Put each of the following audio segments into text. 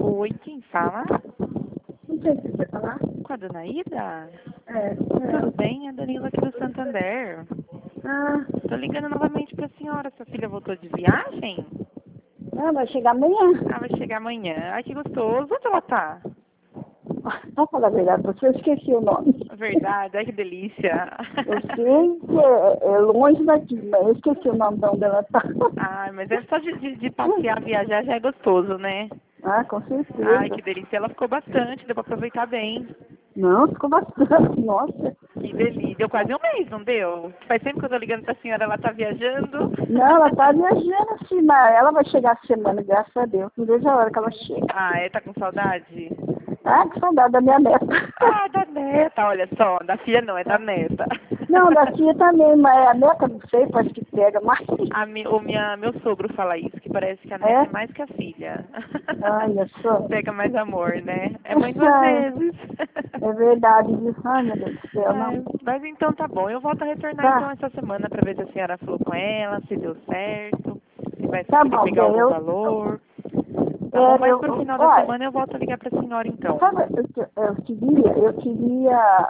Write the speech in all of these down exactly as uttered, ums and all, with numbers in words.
Oi, quem fala? Não sei se você quer falar. Com a dona Ida? É, Tudo é. bem? É a Danila aqui do Santander. Ah, Tô ligando novamente pra senhora. Sua filha voltou de viagem? não, vai chegar amanhã. Ah, vai chegar amanhã. Ai, que gostoso. Onde ela tá? Vou falar a verdade, pra você eu esqueci o nome. Verdade, ai que delícia. Eu sei que é, é longe daqui, mas eu esqueci o nome de onde ela tá. Ai, mas é só de, de, de passear, viajar já é gostoso, né? Ah, com Ai, certeza. que delícia. Ela ficou bastante, deu pra aproveitar bem. Não, ficou bastante, nossa. Que delícia. Deu quase um mês, não deu? Faz tempo que eu tô ligando pra senhora, ela tá viajando. Não, ela tá viajando assim, mas ela vai chegar essa semana, graças a Deus. Não vejo a hora que ela chega. Ah, é? Tá com saudade? Ah, que saudade da minha neta. Ah, da neta, olha só. Da filha não, é da neta. Não, da tia também, mas a neta não sei, parece que pega mais. A mi, o minha, meu sogro fala isso, que parece que a neta é É? mais que a filha. Olha só. Pega mais amor, né? É mãe duas vezes. É verdade, viu? Ai, meu Deus do céu, não. É, mas então tá bom, eu volto a retornar então Tá, essa semana pra ver se a senhora falou com ela, se deu certo, se vai tá conseguir bom, pegar bem, algum eu, valor. Tá bom, é, mas eu, pro eu- final da olha, semana eu volto a ligar pra senhora então. sabe, eu, que- eu queria, eu queria,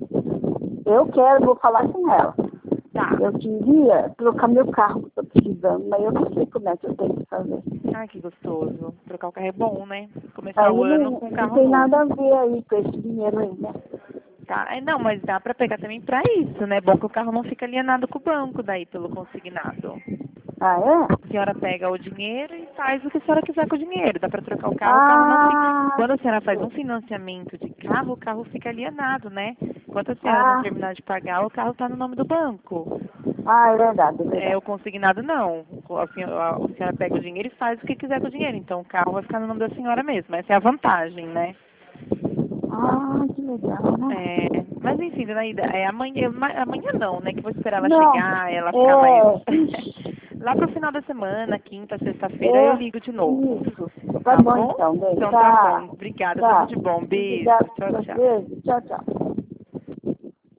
eu quero, vou falar com ela. Tá. Eu queria trocar meu carro que eu tô precisando, mas eu não sei como é que eu tenho que fazer. Ai, que gostoso. Trocar o carro é bom, né? Começar Aí o ano não, com um não carro tem novo. nada a ver aí com esse dinheiro aí, né? Tá, é, não, mas dá pra pegar também pra isso, né? Bom que o carro não fica alienado com o banco daí pelo consignado. Ah, é? A senhora pega o dinheiro e faz o que a senhora quiser com o dinheiro. Dá pra trocar o carro, o carro não fica. Ah, Quando a senhora faz um financiamento de carro, o carro fica alienado, né? Enquanto a senhora não ah, terminar de pagar, o carro tá no nome do banco. ah, é verdade, é É, verdade. o consignado não. A senhora, a senhora pega o dinheiro e faz o que quiser com o dinheiro. Então o carro vai ficar no nome da senhora mesmo. Essa é a vantagem, né? Ah, que legal, né? É, mas enfim, dona Ida, é, amanhã, ma- amanhã não, né? Que vou esperar ela Não, chegar, ela ficar mais. é, ixi, Lá pro final da semana, quinta, sexta-feira, eu é, ligo de novo. isso. Tá Tá bom bom? então, bem, Então tá bom. tá, Obrigada, tudo tá. de bom. Beijo. Obrigada Tchau, por tchau. você. Tchau, tchau.